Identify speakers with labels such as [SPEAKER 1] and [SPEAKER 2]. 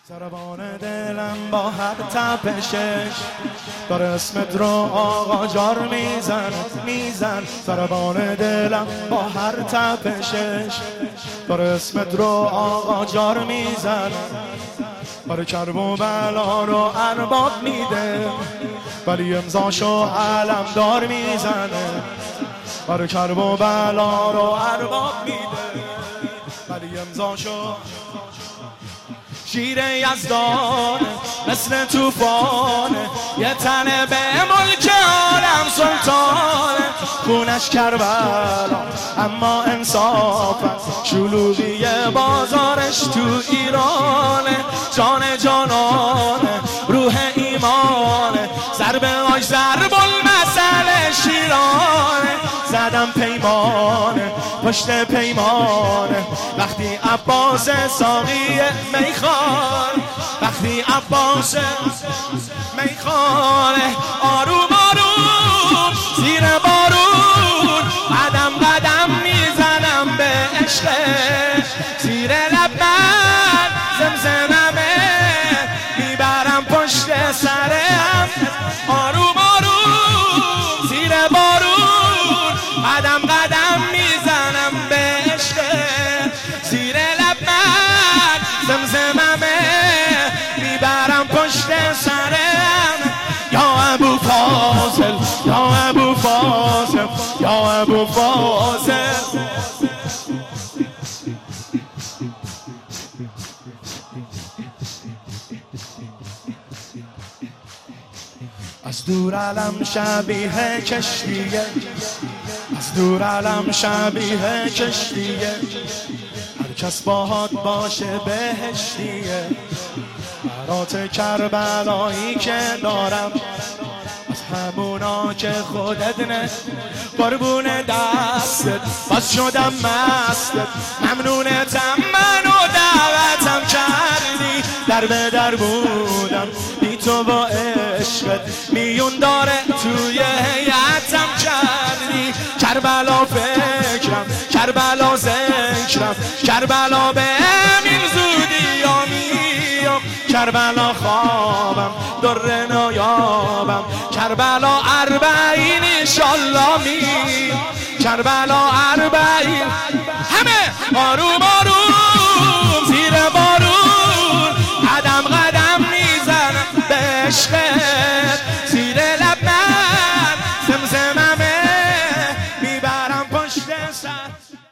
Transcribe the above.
[SPEAKER 1] ضربان دلم با هر تپشش داره اسمت رو آقا جار میزن ضربان دلم با هر تپشش داره اسمت رو آقا جار میزن برای کرب و بلا رو ارباب میده ولی امضاشو علم دار میزنه برای کرب و بلا رو ارباب میده ولی امضاشو شیر یزدان مثل توفانه یه تنه به ملک عالم سلطانه خونش کربلا اما انصافه شلوغی بازارش تو ایرانه جان جانانه روح ایمانه ضربه‌اش ضرب المثل شیرانه زدم پیمانه پشت پیمانه وقتی عباس ساقی میخوان وقتی عباس میخوانه آروم آروم زیر بارون قدم قدم میزنم به عشق زیر لب من زمزمه میبرم پشت سرم آروم آروم زیر بارون قدم قدم میزنم به عشق زیر لب من زمزمه میبرم پشت سرم یا ابو فاضل یا ابو فاضل یا ابو فاضل از دور علم شبیه کشتیه از دور علم شبیه کشتیه هر کس باهات باشه بهشتیه برات کربلایی که دارم از همونا که خودت نه قربون دستت باز شدم مستت ممنونتم منو دعوتم کردی در به در بودم بی تو با عشقت میون داره توی هیئتم کردی کربلا فکرم کربلا ذکرم کربلا به امین زودی آمیم کربلا خوابم در نایابم کربلا اربعین انشالله میم کربلا اربعین همه آروم